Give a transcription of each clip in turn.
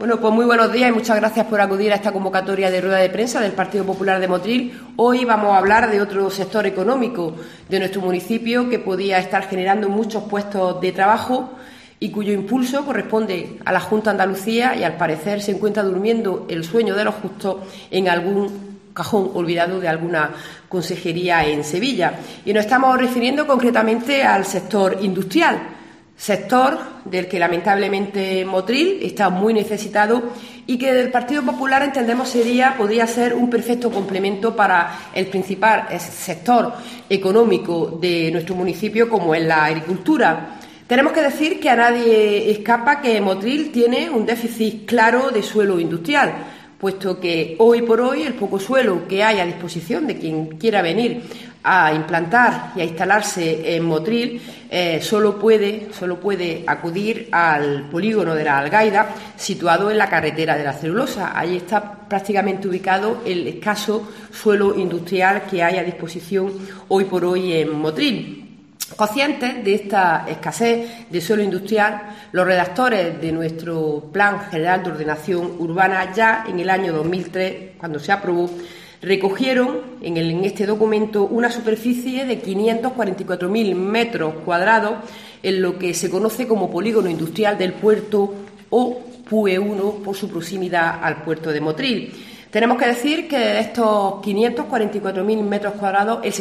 Bueno, pues muy buenos días y muchas gracias por acudir a esta convocatoria de rueda de prensa del Partido Popular de Motril. Hoy vamos a hablar de otro sector económico de nuestro municipio que podía estar generando muchos puestos de trabajo y cuyo impulso corresponde a la Junta de Andalucía y, al parecer, se encuentra durmiendo el sueño de los justos en algún cajón olvidado de alguna consejería en Sevilla. Y nos estamos refiriendo concretamente al sector industrial, sector del que lamentablemente Motril está muy necesitado y que del Partido Popular entendemos podría ser un perfecto complemento para el principal sector económico de nuestro municipio, como es la agricultura. Tenemos que decir que a nadie escapa que Motril tiene un déficit claro de suelo industrial, puesto que hoy por hoy el poco suelo que hay a disposición de quien quiera venir a implantar y a instalarse en Motril solo puede acudir al polígono de la Algaida, situado en la carretera de la Celulosa. Allí está prácticamente ubicado el escaso suelo industrial que hay a disposición hoy por hoy en Motril. Conscientes de esta escasez de suelo industrial, los redactores de nuestro Plan General de Ordenación Urbana, ya en el año 2003, cuando se aprobó, recogieron en este documento una superficie de 544.000 metros cuadrados en lo que se conoce como Polígono Industrial del Puerto, o PUE 1, por su proximidad al puerto de Motril. Tenemos que decir que de estos 544.000 metros cuadrados, el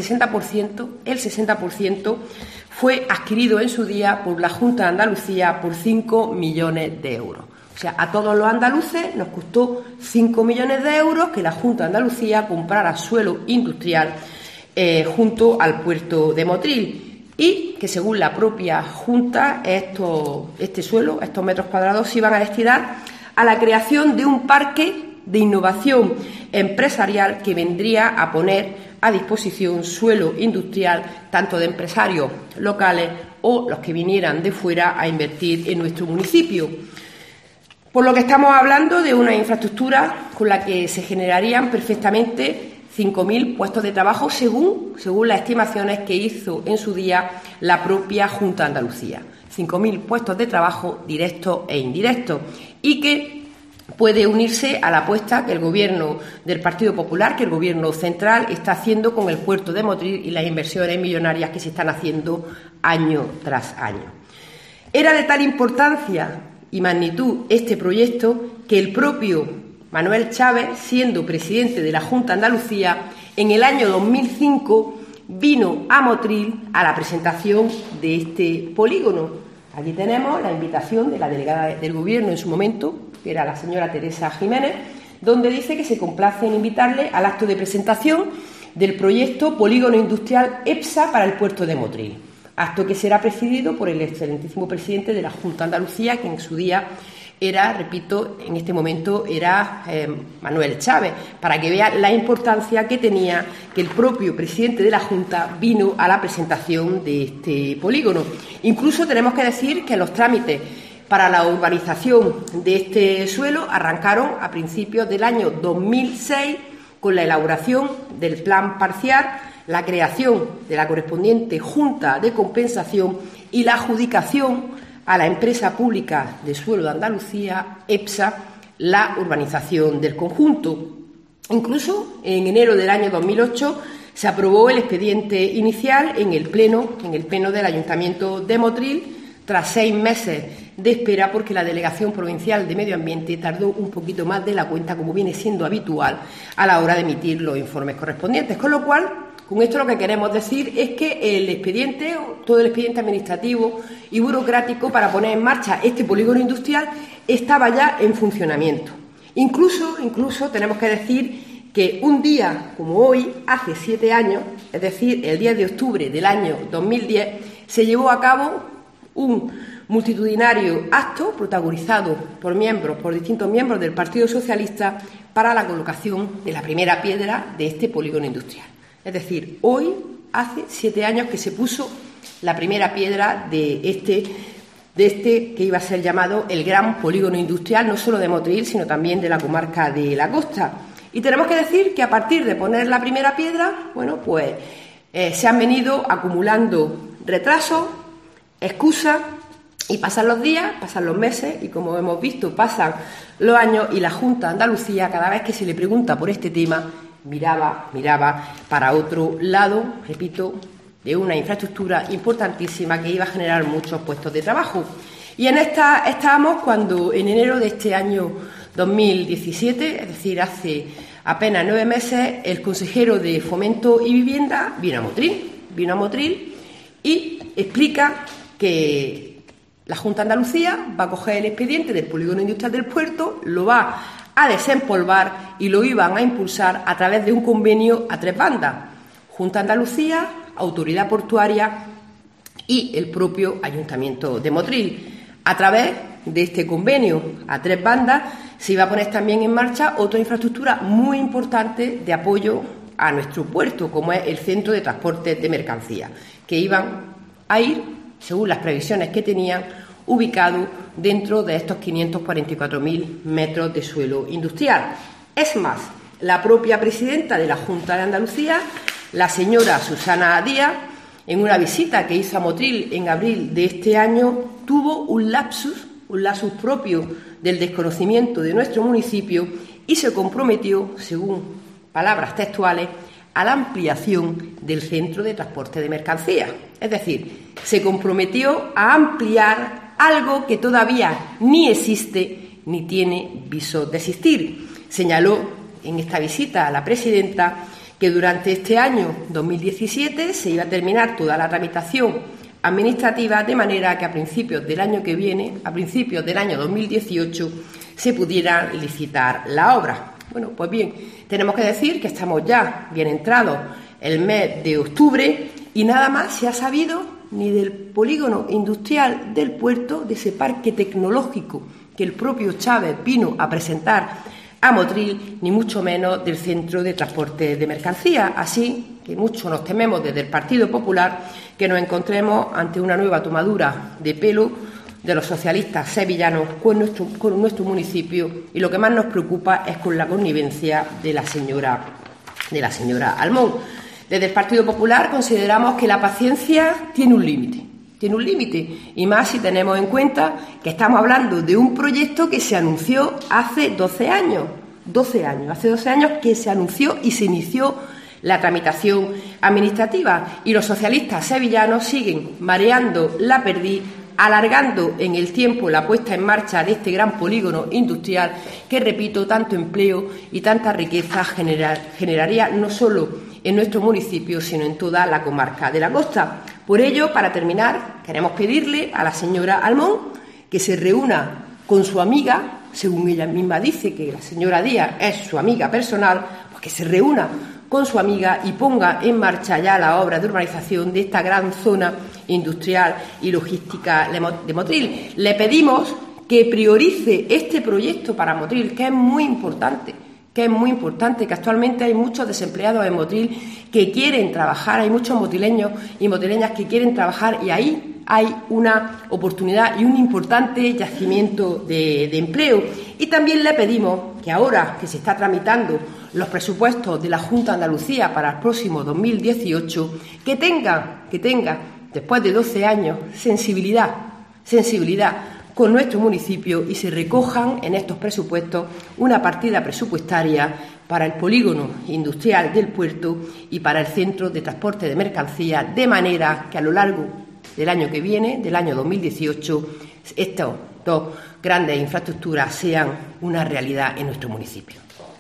60% fue adquirido en su día por la Junta de Andalucía por 5 millones de euros. O sea, a todos los andaluces nos costó 5 millones de euros que la Junta de Andalucía comprara suelo industrial junto al puerto de Motril, y que, según la propia Junta, este suelo, estos metros cuadrados, se iban a destinar a la creación de un parque de innovación empresarial que vendría a poner a disposición suelo industrial tanto de empresarios locales o los que vinieran de fuera a invertir en nuestro municipio. Por lo que estamos hablando de una infraestructura con la que se generarían perfectamente 5.000 puestos de trabajo según las estimaciones que hizo en su día la propia Junta de Andalucía. 5.000 puestos de trabajo directos e indirectos, y que puede unirse a la apuesta que el Gobierno del Partido Popular, que el Gobierno central, está haciendo con el puerto de Motril y las inversiones millonarias que se están haciendo año tras año. Era de tal importancia y magnitud este proyecto que el propio Manuel Chávez, siendo presidente de la Junta de Andalucía, en el año 2005 vino a Motril a la presentación de este polígono. Aquí tenemos la invitación de la delegada del Gobierno en su momento, que era la señora Teresa Jiménez, donde dice que se complace en invitarle al acto de presentación del proyecto Polígono Industrial EPSA para el puerto de Motril, acto que será presidido por el excelentísimo presidente de la Junta de Andalucía, que en su día era, repito, en este momento era Manuel Chávez, para que vea la importancia que tenía que el propio presidente de la Junta vino a la presentación de este polígono. Incluso tenemos que decir que los trámites para la urbanización de este suelo arrancaron a principios del año 2006 con la elaboración del plan parcial, la creación de la correspondiente Junta de Compensación y la adjudicación a la empresa pública de suelo de Andalucía, EPSA, la urbanización del conjunto. Incluso en enero del año 2008 se aprobó el expediente inicial en el pleno del Ayuntamiento de Motril, tras 6 meses de espera, porque la Delegación Provincial de Medio Ambiente tardó un poquito más de la cuenta, como viene siendo habitual a la hora de emitir los informes correspondientes. Con lo cual, con esto lo que queremos decir es que todo el expediente administrativo y burocrático para poner en marcha este polígono industrial estaba ya en funcionamiento. Incluso tenemos que decir que un día como hoy, hace 7 años, es decir, el 10 de octubre del año 2010, se llevó a cabo un multitudinario acto protagonizado por distintos miembros del Partido Socialista para la colocación de la primera piedra de este polígono industrial. Es decir, hoy hace 7 años que se puso la primera piedra de este que iba a ser llamado el gran polígono industrial, no solo de Motril, sino también de la comarca de la Costa. Y tenemos que decir que a partir de poner la primera piedra, se han venido acumulando retrasos, excusas Y pasan los días, pasan los meses y, como hemos visto, pasan los años y la Junta de Andalucía, cada vez que se le pregunta por este tema, miraba para otro lado, repito, de una infraestructura importantísima que iba a generar muchos puestos de trabajo. Y en esta estábamos cuando en enero de este año 2017, es decir, hace apenas 9 meses, el consejero de Fomento y Vivienda vino a Motril y explica que la Junta de Andalucía va a coger el expediente del polígono industrial del puerto, lo va a desempolvar y lo iban a impulsar a través de un convenio a 3 bandas. Junta de Andalucía, Autoridad Portuaria y el propio Ayuntamiento de Motril. A través de este convenio a 3 bandas se iba a poner también en marcha otra infraestructura muy importante de apoyo a nuestro puerto, como es el Centro de Transporte de Mercancías, que iban a ir, según las previsiones que tenían, ubicado dentro de estos 544.000 metros de suelo industrial. Es más, la propia presidenta de la Junta de Andalucía, la señora Susana Díaz, en una visita que hizo a Motril en abril de este año, tuvo un lapsus propio del desconocimiento de nuestro municipio y se comprometió, según palabras textuales, a la ampliación del Centro de Transporte de Mercancías. Es decir, se comprometió a ampliar algo que todavía ni existe ni tiene viso de existir. Señaló en esta visita a la presidenta que durante este año 2017 se iba a terminar toda la tramitación administrativa, de manera que a principios del año que viene, a principios del año 2018, se pudiera licitar la obra. Bueno, pues bien, tenemos que decir que estamos ya bien entrados el mes de octubre y nada más se ha sabido ni del polígono industrial del puerto, de ese parque tecnológico que el propio Chávez vino a presentar a Motril, ni mucho menos del Centro de Transporte de Mercancías. Así que mucho nos tememos desde el Partido Popular que nos encontremos ante una nueva tomadura de pelo de los socialistas sevillanos con nuestro municipio, y lo que más nos preocupa es con la connivencia de la señora Almón. Desde el Partido Popular consideramos que la paciencia tiene un límite, y más si tenemos en cuenta que estamos hablando de un proyecto que se anunció hace 12 años. Hace 12 años que se anunció y se inició la tramitación administrativa, y los socialistas sevillanos siguen mareando la perdiz, alargando en el tiempo la puesta en marcha de este gran polígono industrial que, repito, tanto empleo y tanta riqueza generaría no solo en nuestro municipio, sino en toda la comarca de la costa. Por ello, para terminar, queremos pedirle a la señora Almón que se reúna con su amiga, según ella misma dice que la señora Díaz es su amiga personal, pues que se reúna con su amiga y ponga en marcha ya la obra de urbanización de esta gran zona industrial y logística de Motril. Le pedimos que priorice este proyecto para Motril, que es muy importante, que actualmente hay muchos desempleados en Motril que quieren trabajar, hay muchos motrileños y motrileñas que quieren trabajar, y ahí hay una oportunidad y un importante yacimiento de empleo. Y también le pedimos que ahora que se está tramitando los presupuestos de la Junta de Andalucía para el próximo 2018, que tenga, después de 12 años, sensibilidad con nuestro municipio, y se recojan en estos presupuestos una partida presupuestaria para el polígono industrial del puerto y para el Centro de Transporte de Mercancías, de manera que a lo largo del año que viene, del año 2018, estas 2 grandes infraestructuras sean una realidad en nuestro municipio.